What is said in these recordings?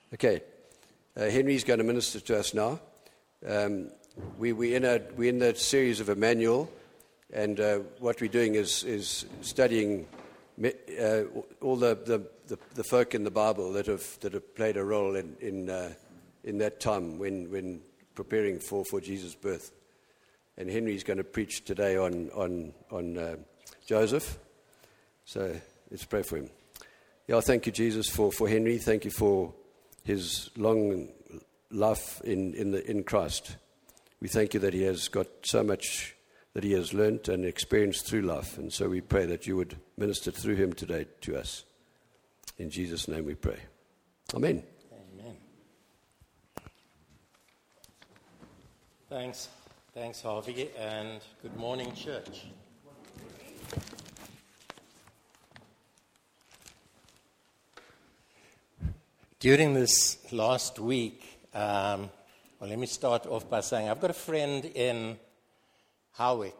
Okay, Henry's going to minister to us now. We're in that series of Emmanuel, and what we're doing is studying all the folk in the Bible that have played a role in that time when preparing for Jesus' birth. And Henry's going to preach today on Joseph. So let's pray for him. Yeah, thank you, Jesus, for Henry. Thank you for his long life in Christ. We thank you that he has got so much that he has learnt and experienced through life. And so we pray that you would minister through him today to us. In Jesus' name we pray. Amen. Amen. Thanks, Harvey, and good morning, church. During this last week, let me start off by saying I've got a friend in Howick.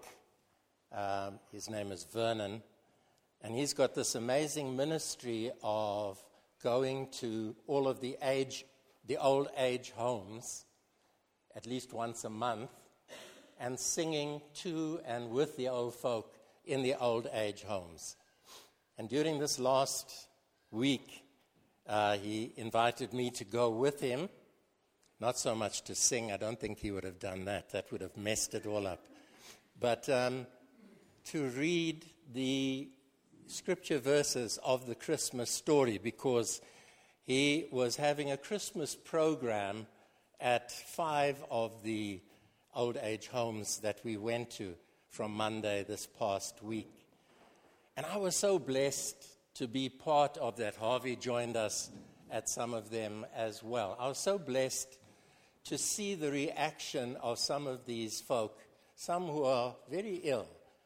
His name is Vernon, and he's got this amazing ministry of going to all of the old age homes at least once a month and singing to and with the old folk in the old age homes. And during this last week, he invited me to go with him, not so much to sing. I don't think he would have done that. That would have messed it all up. But to read the scripture verses of the Christmas story, because he was having a Christmas program at 5 of the old age homes that we went to from Monday this past week. And I was so blessed to be part of that. Harvey joined us at some of them as well. I was so blessed to see the reaction of some of these folk, some who are very ill,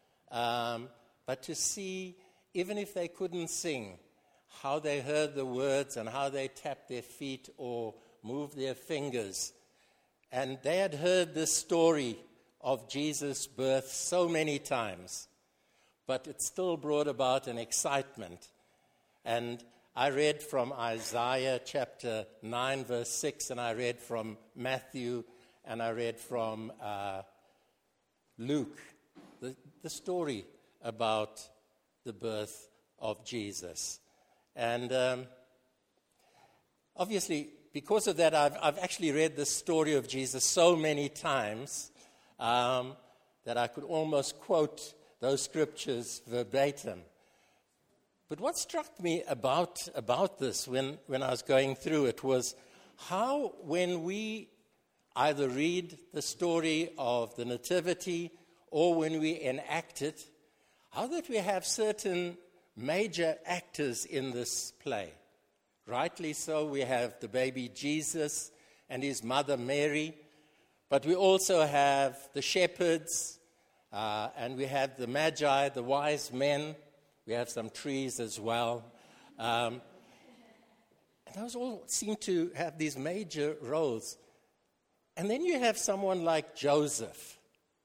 but to see, even if they couldn't sing, how they heard the words and how they tapped their feet or moved their fingers. And they had heard this story of Jesus' birth so many times, but it still brought about an excitement. And I read from Isaiah chapter 9, verse 6, and I read from Matthew, and I read from Luke, the story about the birth of Jesus. And obviously, because of that, I've actually read the story of Jesus so many times that I could almost quote those scriptures verbatim. But what struck me about this when I was going through it was how, when we either read the story of the Nativity or when we enact it, how that we have certain major actors in this play. Rightly so, we have the baby Jesus and his mother Mary, but we also have the shepherds, and we have the Magi, the wise men. We have some trees as well. And those all seem to have these major roles. And then you have someone like Joseph,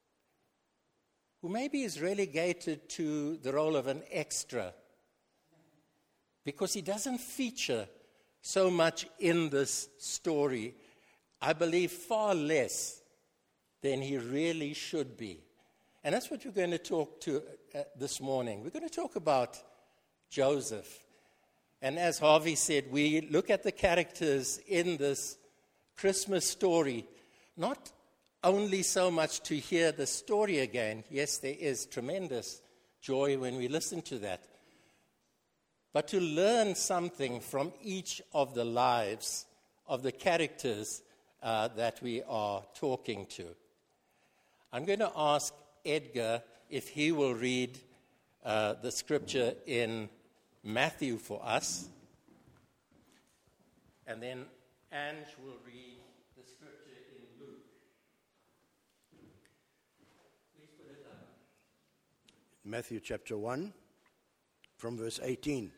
who maybe is relegated to the role of an extra, because he doesn't feature so much in this story. I believe far less than he really should be. And that's what we're going to talk to this morning. We're going to talk about Joseph. And as Harvey said, we look at the characters in this Christmas story, not only so much to hear the story again. Yes, there is tremendous joy when we listen to that. But to learn something from each of the lives of the characters that we are talking to. I'm going to ask Edgar if he will read the scripture in Matthew for us. And then Ange will read the scripture in Luke. Please put it up. Matthew chapter 1, from verse 18.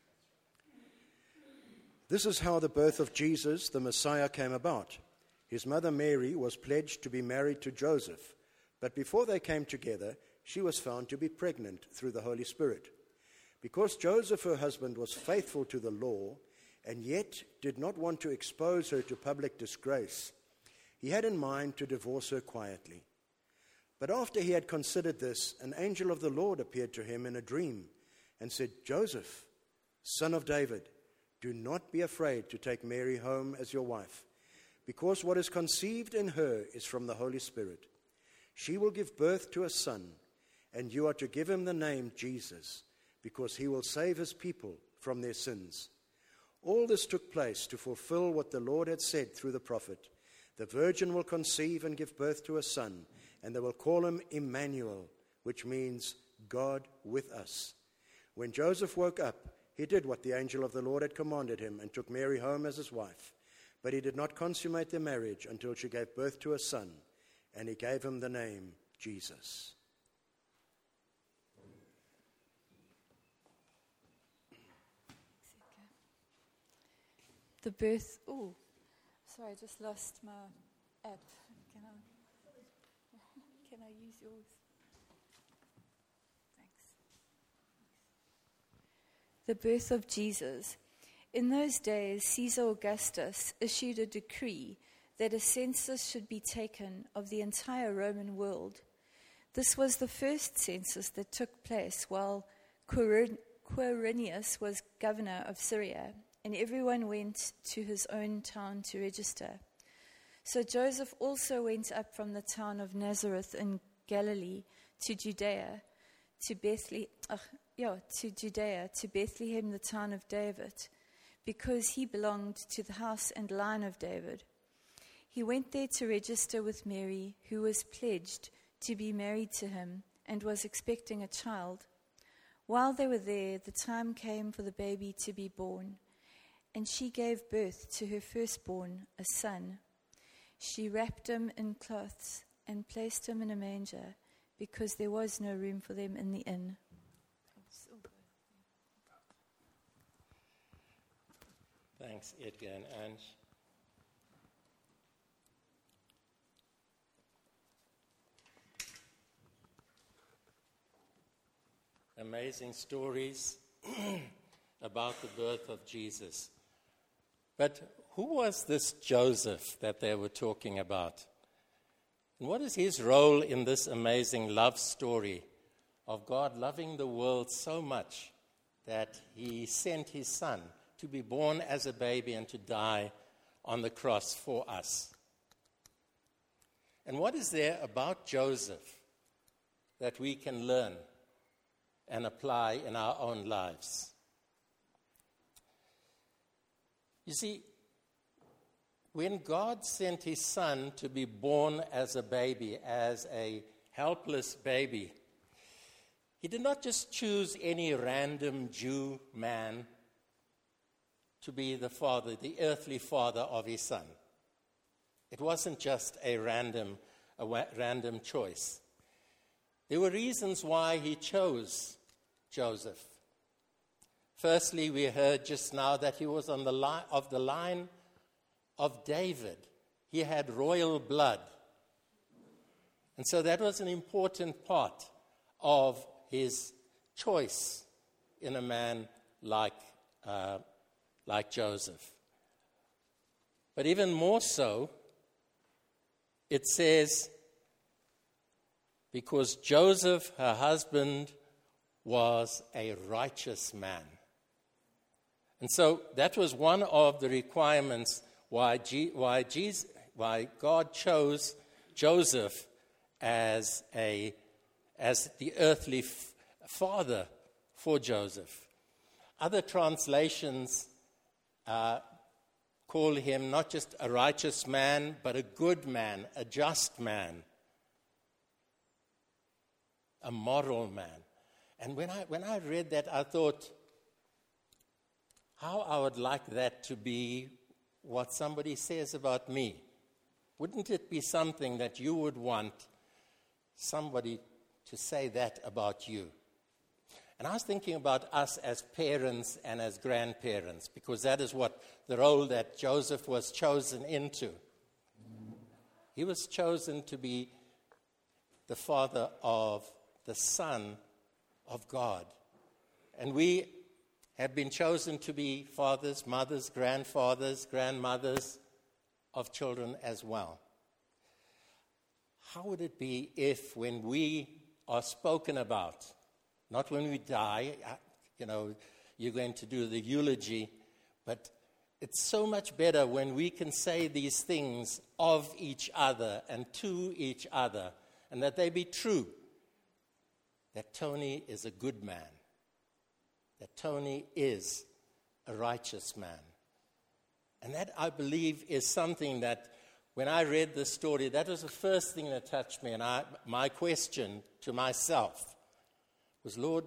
This is how the birth of Jesus, the Messiah, came about. His mother Mary was pledged to be married to Joseph, but before they came together, she was found to be pregnant through the Holy Spirit. Because Joseph, her husband, was faithful to the law and yet did not want to expose her to public disgrace, he had in mind to divorce her quietly. But after he had considered this, an angel of the Lord appeared to him in a dream and said, "Joseph, son of David, do not be afraid to take Mary home as your wife, because what is conceived in her is from the Holy Spirit. She will give birth to a son, and you are to give him the name Jesus, because he will save his people from their sins." All this took place to fulfill what the Lord had said through the prophet. The virgin will conceive and give birth to a son, and they will call him Emmanuel, which means God with us. When Joseph woke up, he did what the angel of the Lord had commanded him and took Mary home as his wife. But he did not consummate their marriage until she gave birth to a son, and he gave him the name Jesus. The birth. Oh, sorry, I just lost my app. Can I use yours? Thanks. The birth of Jesus. In those days, Caesar Augustus issued a decree that a census should be taken of the entire Roman world. This was the first census that took place while Quirinius was governor of Syria, and everyone went to his own town to register. So Joseph also went up from the town of Nazareth in Galilee to Judea, to Bethlehem, the town of David, because he belonged to the house and line of David. He went there to register with Mary, who was pledged to be married to him and was expecting a child. While they were there, the time came for the baby to be born, and she gave birth to her firstborn, a son. She wrapped him in cloths and placed him in a manger, because there was no room for them in the inn. Thanks, Edgar and Ange. Amazing stories about the birth of Jesus. But who was this Joseph that they were talking about? And what is his role in this amazing love story of God loving the world so much that he sent his son to be born as a baby and to die on the cross for us? And what is there about Joseph that we can learn and apply in our own lives? You see, when God sent his son to be born as a baby, as a helpless baby, he did not just choose any random Jew man to be the father, the earthly father of his son. It wasn't just a random choice. There were reasons why he chose Joseph. Firstly, we heard just now that he was on the line of David. He had royal blood. And so that was an important part of his choice in a man like Joseph. But even more so, it says, because Joseph, her husband, was a righteous man. And so that was one of the requirements why God chose Joseph as the earthly father for Joseph. Other translations call him not just a righteous man, but a good man, a just man, a moral man. And when I read that, I thought, how I would like that to be what somebody says about me. Wouldn't it be something that you would want somebody to say that about you? And I was thinking about us as parents and as grandparents, because that is what the role that Joseph was chosen into. He was chosen to be the father of the Son of God. And we, have been chosen to be fathers, mothers, grandfathers, grandmothers of children as well. How would it be if, when we are spoken about, not when we die, you're going to do the eulogy, but it's so much better when we can say these things of each other and to each other, and that they be true, that Tony is a good man, that Tony is a righteous man. And that, I believe, is something that, when I read this story, that was the first thing that touched me. And my question to myself was, Lord,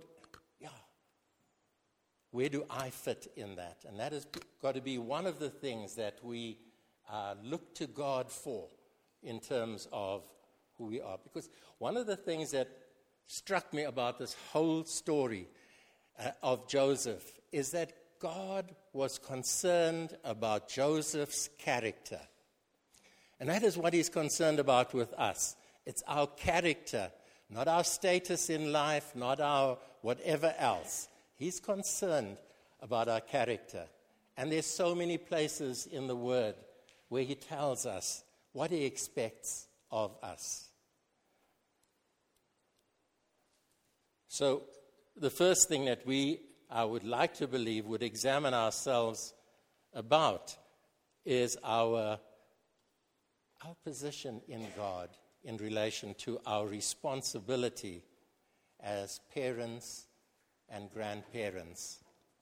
where do I fit in that? And that has got to be one of the things that we look to God for in terms of who we are. Because one of the things that struck me about this whole story of Joseph is that God was concerned about Joseph's character. And that is what he's concerned about with us. It's our character, not our status in life, not our whatever else. He's concerned about our character. And there's so many places in the Word where he tells us what he expects of us. So the first thing that I would like to believe would examine ourselves about is our position in God in relation to our responsibility as parents and grandparents.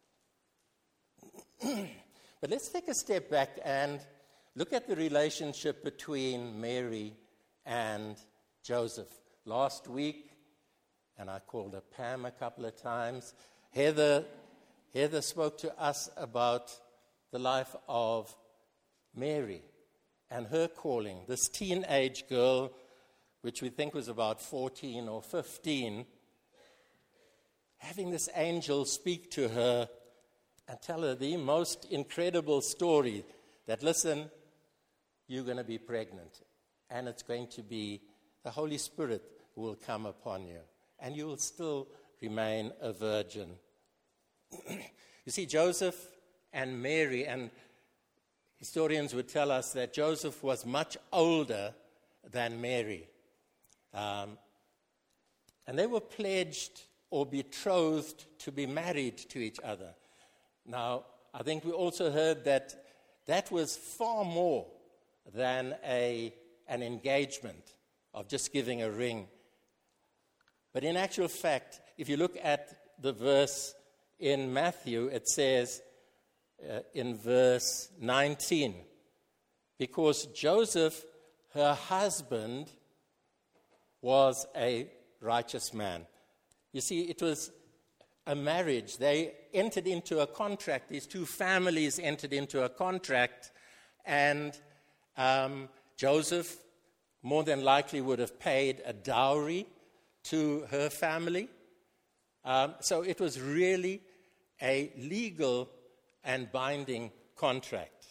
But let's take a step back and look at the relationship between Mary and Joseph. Last week, and I called her Pam a couple of times, Heather spoke to us about the life of Mary and her calling. This teenage girl, which we think was about 14 or 15, having this angel speak to her and tell her the most incredible story that, listen, you're going to be pregnant, and it's going to be the Holy Spirit who will come upon you, and you will still remain a virgin. You see, Joseph and Mary, and historians would tell us that Joseph was much older than Mary. And they were pledged or betrothed to be married to each other. Now, I think we also heard that that was far more than an engagement of just giving a ring. But in actual fact, if you look at the verse in Matthew, it says in verse 19, because Joseph, her husband, was a righteous man. You see, it was a marriage. They entered into a contract. These two families entered into a contract, and Joseph more than likely would have paid a dowry to her family. So it was really a legal and binding contract.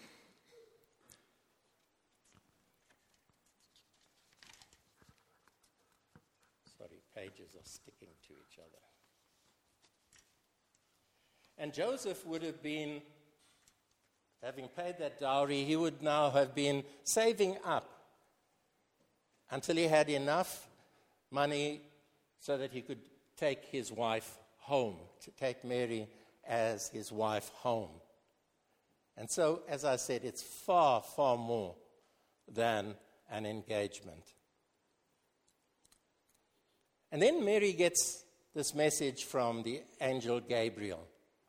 Sorry, pages are sticking to each other. And Joseph would have been, having paid that dowry, he would now have been saving up until he had enough money so that he could take his wife home, to take Mary as his wife home. And so, as I said, it's far, far more than an engagement. And then Mary gets this message from the angel Gabriel.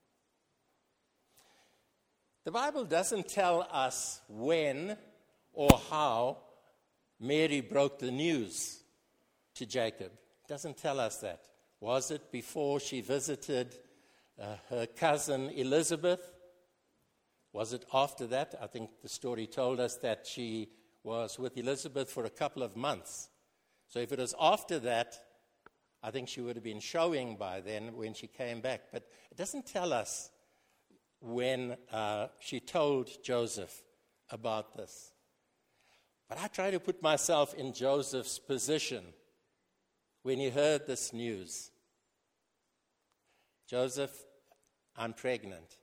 The Bible doesn't tell us when or how Mary broke the news to Jacob. It doesn't tell us that. Was it before she visited her cousin Elizabeth? Was it after that? I think the story told us that she was with Elizabeth for a couple of months. So if it was after that, I think she would have been showing by then when she came back. But it doesn't tell us when she told Joseph about this. But I try to put myself in Joseph's position when he heard this news. Joseph, I'm pregnant.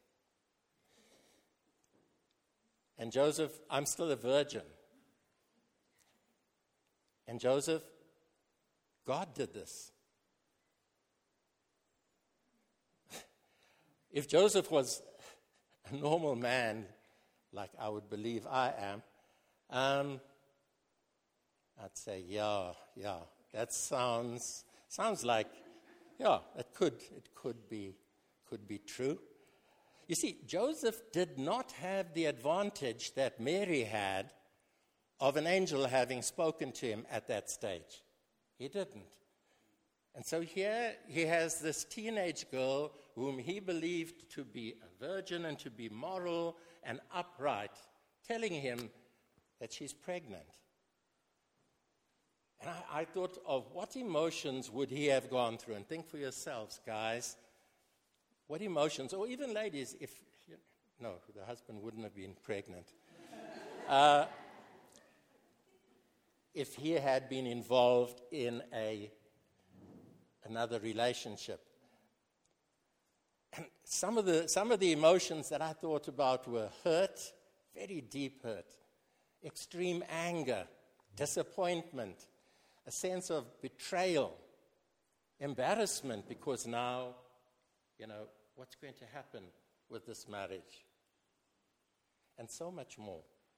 And Joseph, I'm still a virgin. And Joseph, God did this. If Joseph was a normal man, like I would believe I am, I'd say, yeah, that sounds like, it could be true. You see, Joseph did not have the advantage that Mary had of an angel having spoken to him at that stage. He didn't. And so here he has this teenage girl whom he believed to be a virgin and to be moral and upright, telling him that she's pregnant. And I thought of what emotions would he have gone through? And think for yourselves, guys, what emotions, or even ladies, the husband wouldn't have been pregnant. If he had been involved in another relationship. And some of the emotions that I thought about were hurt, very deep hurt, extreme anger, disappointment, a sense of betrayal, embarrassment, because now, what's going to happen with this marriage? And so much more.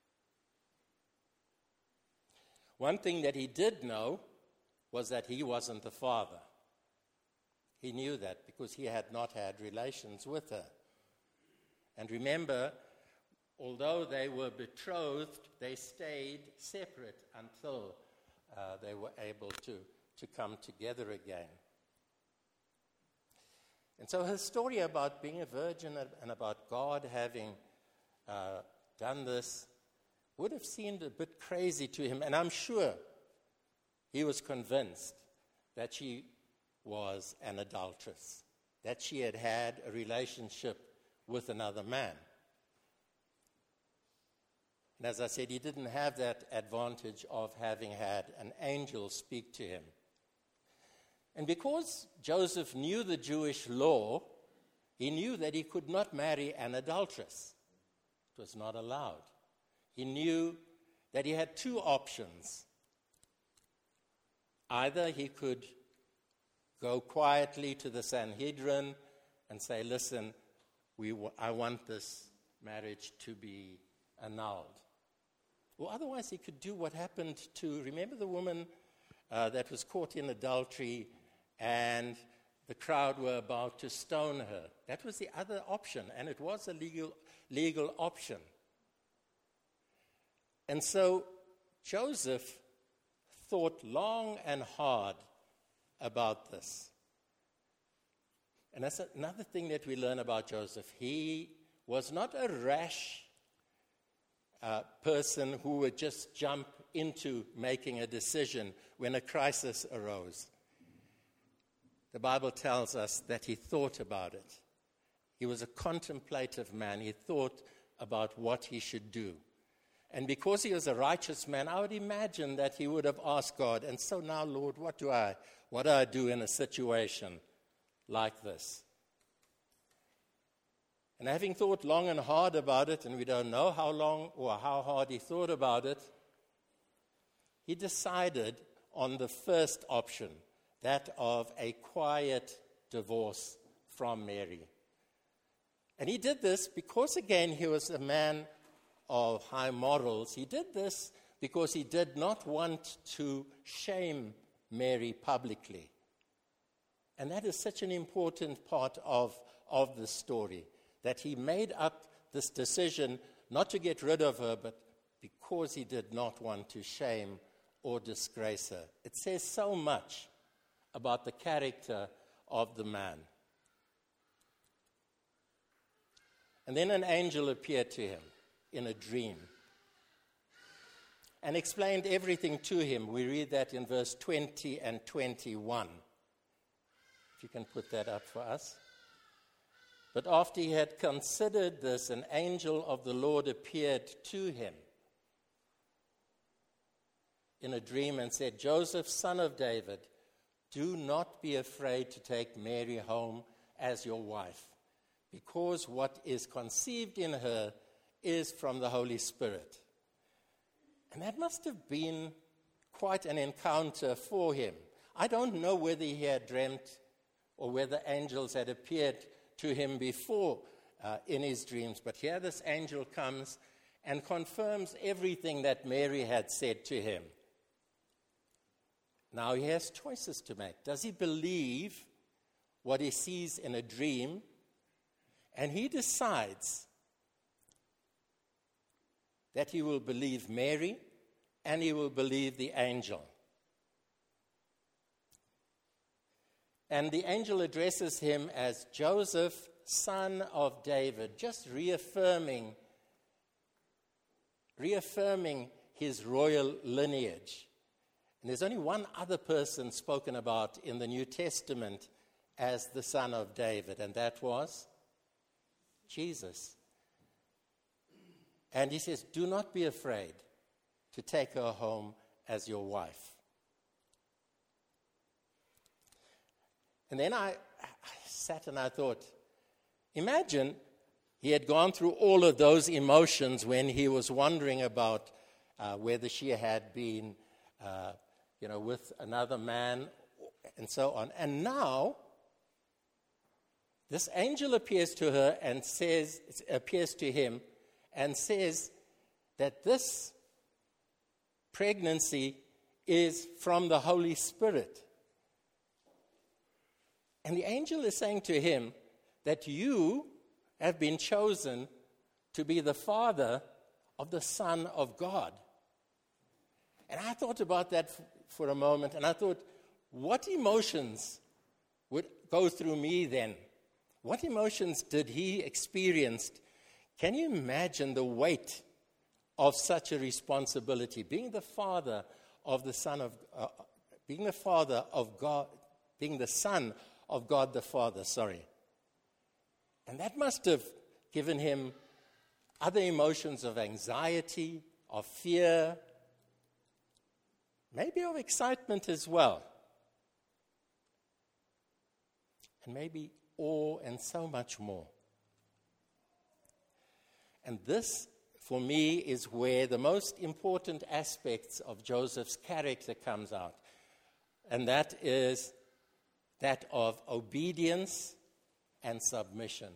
One thing that he did know was that he wasn't the father. He knew that because he had not had relations with her. And remember, although they were betrothed, they stayed separate until they were able to come together again. And so her story about being a virgin and about God having done this would have seemed a bit crazy to him. And I'm sure he was convinced that she was an adulteress, that she had had a relationship with another man. And as I said, he didn't have that advantage of having had an angel speak to him. And because Joseph knew the Jewish law, he knew that he could not marry an adulteress. It was not allowed. He knew that he had two options. Either he could go quietly to the Sanhedrin and say, listen, I want this marriage to be annulled. Or otherwise he could do what happened to, remember the woman that was caught in adultery and the crowd were about to stone her. That was the other option, and it was a legal option. And so Joseph thought long and hard about this. And that's another thing that we learn about Joseph. He was not a rash person who would just jump into making a decision when a crisis arose. The Bible tells us that he thought about it. He was a contemplative man. He thought about what he should do. And because he was a righteous man, I would imagine that he would have asked God, and so now, Lord, what do I do in a situation like this? And having thought long and hard about it, and we don't know how long or how hard he thought about it, he decided on the first option, that of a quiet divorce from Mary. And he did this because, again, he was a man of high morals. He did this because he did not want to shame Mary publicly. And that is such an important part of the story, that he made up this decision not to get rid of her, but because he did not want to shame or disgrace her. It says so much about the character of the man. And then an angel appeared to him in a dream and explained everything to him. We read that in verse 20 and 21. If you can put that up for us. But after he had considered this, an angel of the Lord appeared to him in a dream and said, Joseph, son of David, do not be afraid to take Mary home as your wife, because what is conceived in her is from the Holy Spirit. And that must have been quite an encounter for him. I don't know whether he had dreamt or whether angels had appeared to him before in his dreams, but here this angel comes and confirms everything that Mary had said to him. Now he has choices to make. Does he believe what he sees in a dream? And he decides that he will believe Mary and he will believe the angel. And the angel addresses him as Joseph, son of David, just reaffirming his royal lineage. And there's only one other person spoken about in the New Testament as the son of David, and that was Jesus. And he says, do not be afraid to take her home as your wife. And then I sat and I thought, imagine he had gone through all of those emotions when he was wondering about whether she had been, with another man and so on. And now, this angel appears to him and says that this pregnancy is from the Holy Spirit. And the angel is saying to him that you have been chosen to be the father of the Son of God. And I thought about that for a moment, and I thought, what emotions would go through me then? What emotions did he experience? Can you imagine the weight of such a responsibility, being the father of the Son of, being the father of God, being the Son of God the Father, And that must have given him other emotions of anxiety, of fear, maybe of excitement as well. And maybe awe and so much more. And this, for me, is where the most important aspects of Joseph's character comes out. And that is that of obedience and submission.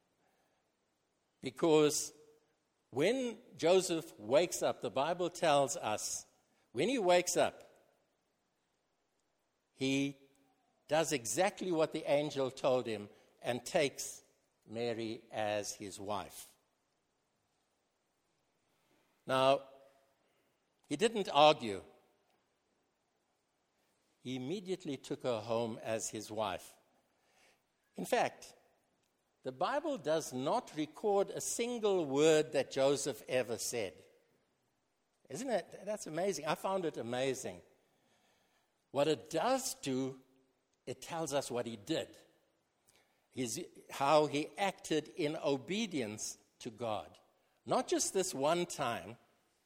Because when Joseph wakes up, the Bible tells us, when he wakes up, he does exactly what the angel told him and takes Mary as his wife. Now, he didn't argue. He immediately took her home as his wife. In fact, the Bible does not record a single word that Joseph ever said. Isn't it? That's amazing. I found it amazing. What it does do, it tells us what he did. How he acted in obedience to God. Not just this one time,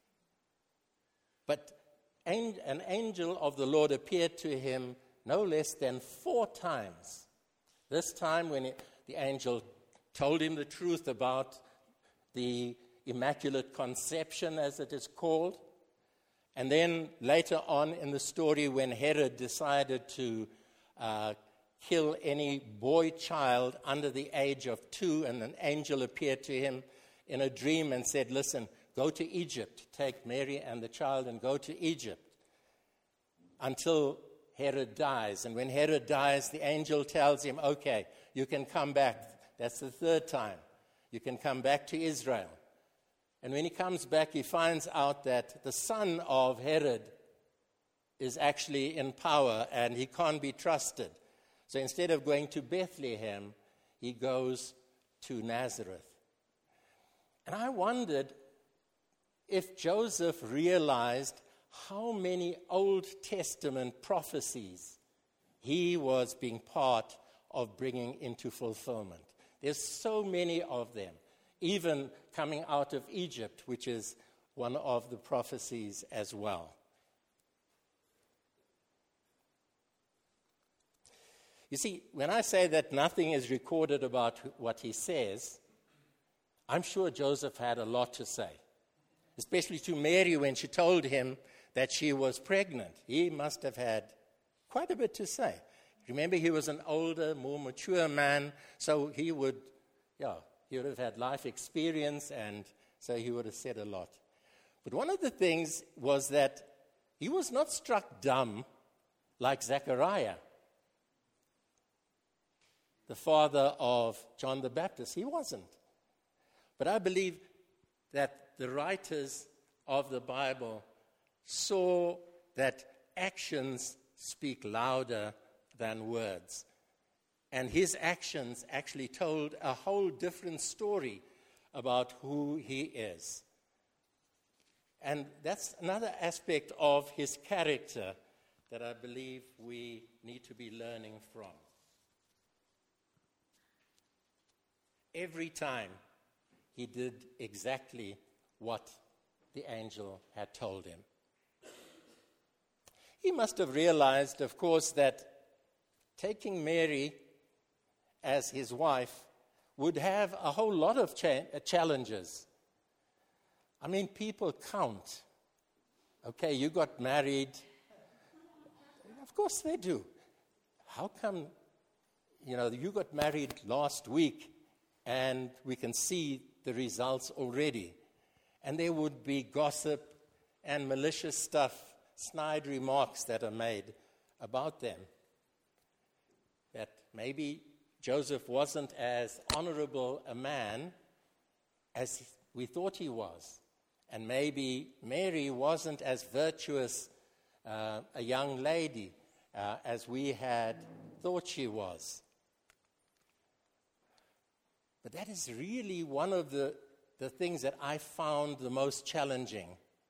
but an angel of the Lord appeared to him no less than 4 times. This time when the angel told him the truth about the Immaculate Conception, as it is called. And then later on in the story when Herod decided to kill any boy child under the age of 2, and an angel appeared to him in a dream and said, listen, go to Egypt, take Mary and the child and go to Egypt until Herod dies. And when Herod dies, the angel tells him, okay, you can come back. That's the 3rd time. You can come back to Israel. And when he comes back, he finds out that the son of Herod is actually in power and he can't be trusted. So instead of going to Bethlehem, he goes to Nazareth. And I wondered if Joseph realized how many Old Testament prophecies he was being part of bringing into fulfillment. There's so many of them, even coming out of Egypt, which is one of the prophecies as well. You see, when I say that nothing is recorded about what he says, I'm sure Joseph had a lot to say, especially to Mary when she told him that she was pregnant. He must have had quite a bit to say. Remember, he was an older, more mature man, so he would have had life experience, and so he would have said a lot. But one of the things was that he was not struck dumb like Zechariah, the father of John the Baptist. He wasn't. But I believe that the writers of the Bible saw that actions speak louder than words. And his actions actually told a whole different story about who he is. And that's another aspect of his character that I believe we need to be learning from. Every time he did exactly what the angel had told him. He must have realized, of course, that taking Mary as his wife would have a whole lot of challenges. I mean, people count. Okay, you got married. Of course they do. How come, you got married last week and we can see the results already? And there would be gossip and malicious stuff, snide remarks that are made about them. That maybe Joseph wasn't as honorable a man as we thought he was. And maybe Mary wasn't as virtuous a young lady as we had thought she was. But that is really one of the things that I found the most challenging.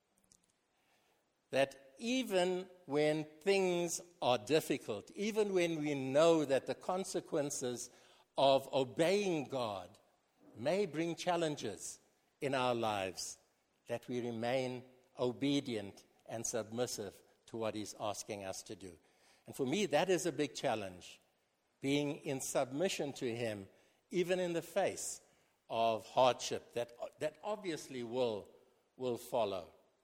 That even when things are difficult, even when we know that the consequences of obeying God may bring challenges in our lives, that we remain obedient and submissive to what He's asking us to do. And for me, that is a big challenge, being in submission to Him, even in the face of hardship that obviously will follow.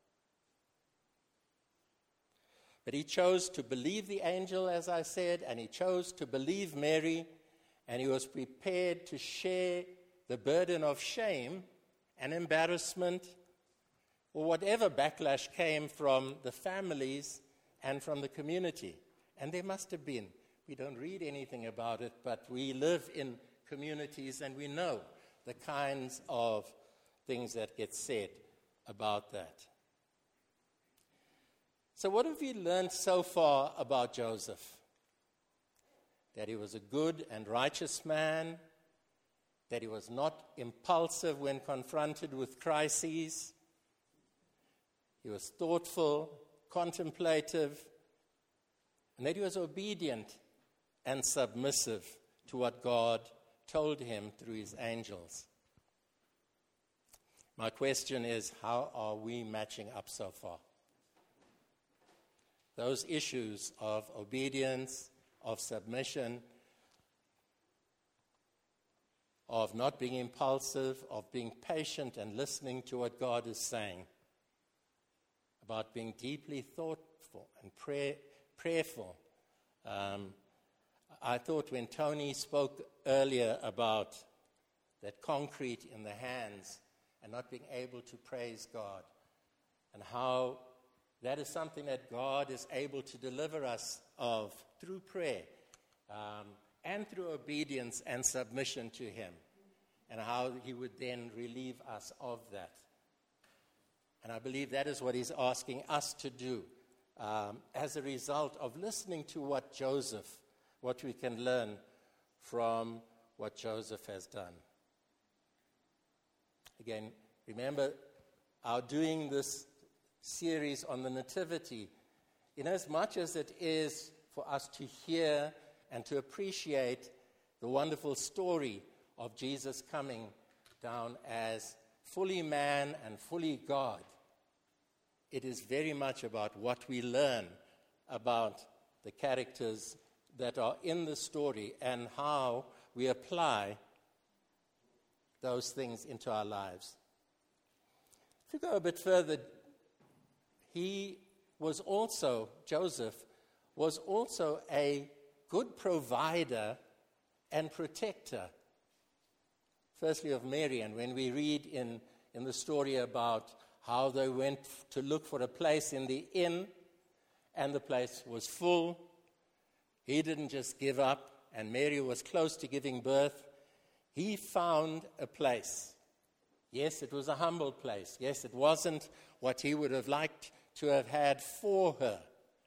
But he chose to believe the angel, as I said, and he chose to believe Mary, and he was prepared to share the burden of shame and embarrassment, or whatever backlash came from the families and from the community. And there must have been. We don't read anything about it, but we live in communities and we know the kinds of things that get said about that. So what have we learned so far about Joseph? That he was a good and righteous man, that he was not impulsive when confronted with crises. He was thoughtful, contemplative, and that he was obedient and submissive to what God told him through his angels. My question is, how are we matching up so far? Those issues of obedience, of submission, of not being impulsive, of being patient and listening to what God is saying, about being deeply thoughtful and prayerful. I thought when Tony spoke earlier about that concrete in the hands and not being able to praise God, and how that is something that God is able to deliver us of through prayer and through obedience and submission to Him, and how He would then relieve us of that. And I believe that is what He's asking us to do as a result of listening to what we can learn from what Joseph has done. Again, remember our doing this series on the Nativity, in as much as it is for us to hear and to appreciate the wonderful story of Jesus coming down as fully man and fully God, it is very much about what we learn about the characters that are in the story and how we apply those things into our lives. If we go a bit further, Joseph was also a good provider and protector, firstly of Mary. And when we read in the story about how they went to look for a place in the inn, and the place was full, he didn't just give up, and Mary was close to giving birth. He found a place. Yes, it was a humble place. Yes, it wasn't what he would have liked to have had for her.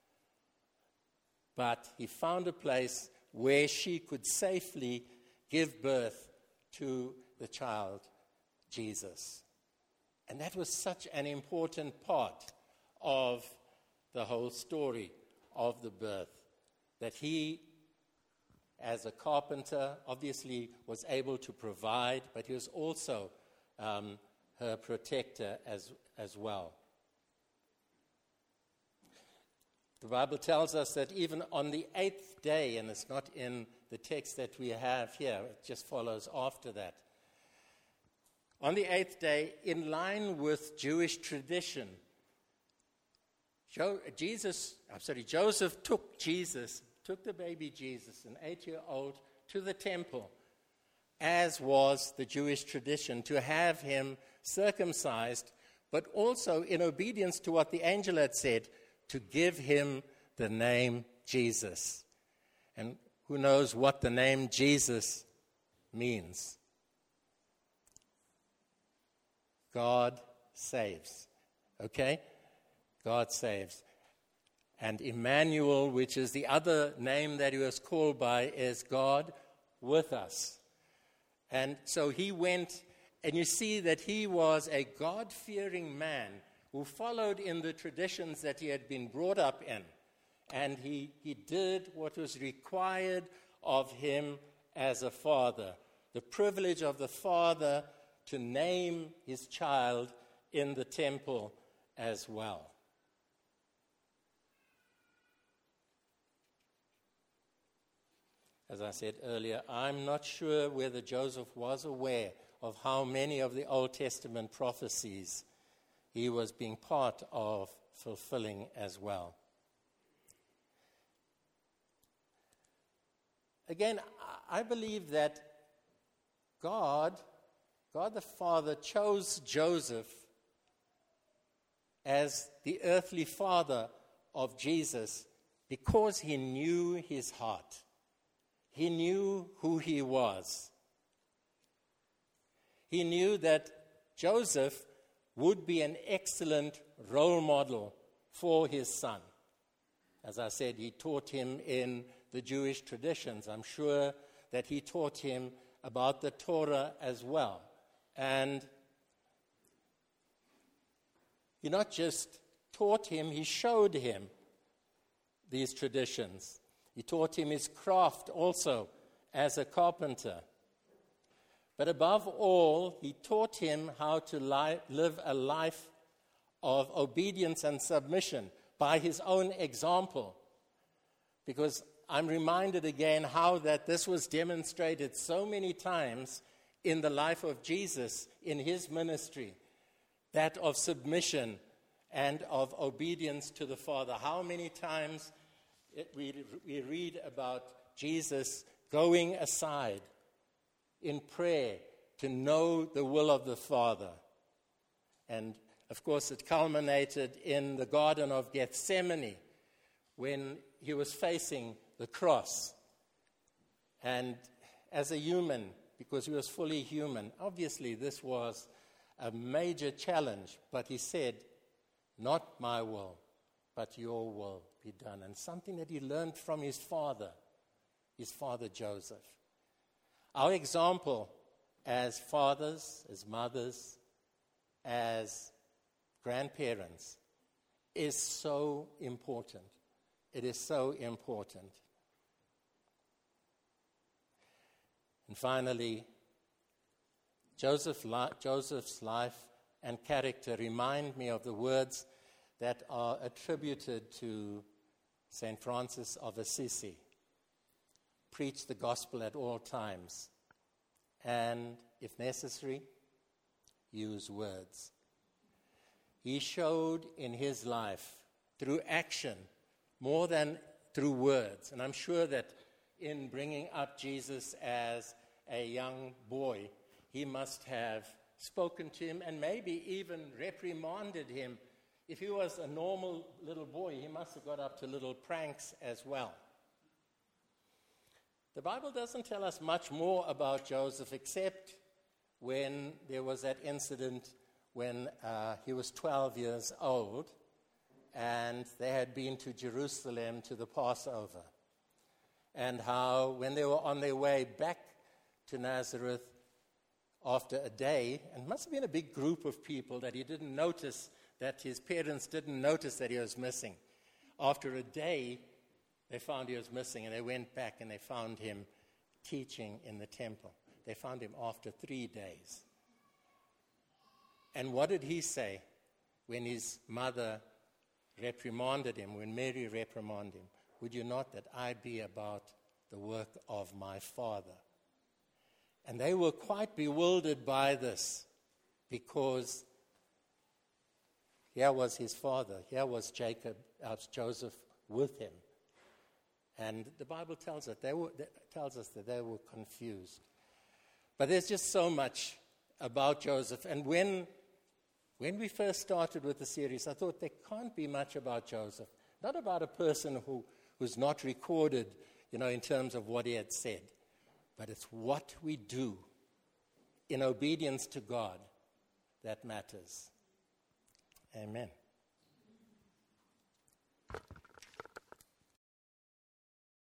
But he found a place where she could safely give birth to the child, Jesus. And that was such an important part of the whole story of the birth, that he, as a carpenter, obviously was able to provide, but he was also her protector as well. The Bible tells us that even on the 8th day, and it's not in the text that we have here, it just follows after that. On the 8th day, in line with Jewish tradition, Joseph took the baby Jesus, an 8-year-old, to the temple, as was the Jewish tradition, to have him circumcised, but also in obedience to what the angel had said, to give him the name Jesus. And who knows what the name Jesus means? God saves. Okay? God saves. And Emmanuel, which is the other name that he was called by, is God with us. And so he went, and you see that he was a God-fearing man who followed in the traditions that he had been brought up in. And he did what was required of him as a father. The privilege of the father to name his child in the temple as well. As I said earlier, I'm not sure whether Joseph was aware of how many of the Old Testament prophecies he was being part of fulfilling as well. Again, I believe that God the Father chose Joseph as the earthly father of Jesus because he knew his heart. He knew who he was. He knew that Joseph would be an excellent role model for his son. As I said, he taught him in the Jewish traditions. I'm sure that he taught him about the Torah as well. And he not just taught him, he showed him these traditions. He taught him his craft also as a carpenter. But above all, he taught him how to live a life of obedience and submission by his own example. Because I'm reminded again how that this was demonstrated so many times in the life of Jesus, in his ministry, that of submission and of obedience to the Father. How many times we read about Jesus going aside in prayer to know the will of the Father. And, of course, it culminated in the Garden of Gethsemane when he was facing the cross. And as a human, because he was fully human, obviously this was a major challenge. But he said, "Not my will, but your will be done." And something that he learned from his father Joseph. Our example as fathers, as mothers, as grandparents is so important. It is so important. And finally, Joseph's life and character remind me of the words that are attributed to St. Francis of Assisi. preach the gospel at all times, and, if necessary, use words. He showed in his life, through action, more than through words. And I'm sure that in bringing up Jesus as a young boy, he must have spoken to him and maybe even reprimanded him. If he was a normal little boy, he must have got up to little pranks as well. The Bible doesn't tell us much more about Joseph, except when there was that incident when he was 12 years old, and they had been to Jerusalem to the Passover. And how, when they were on their way back to Nazareth after a day, and it must have been a big group of people, that he didn't notice, that his parents didn't notice that he was missing. After a day, they found he was missing, and they went back and they found him teaching in the temple. They found him after 3 days. And what did he say when his mother reprimanded him, when Mary reprimanded him? Would you not that I be about the work of my Father? And they were quite bewildered by this, because here was his father, here was Joseph with him. And the Bible tells us that they were confused. But there's just so much about Joseph. And when we first started with the series, I thought there can't be much about Joseph. Not about a person who's not recorded, in terms of what he had said. But it's what we do in obedience to God that matters. Amen.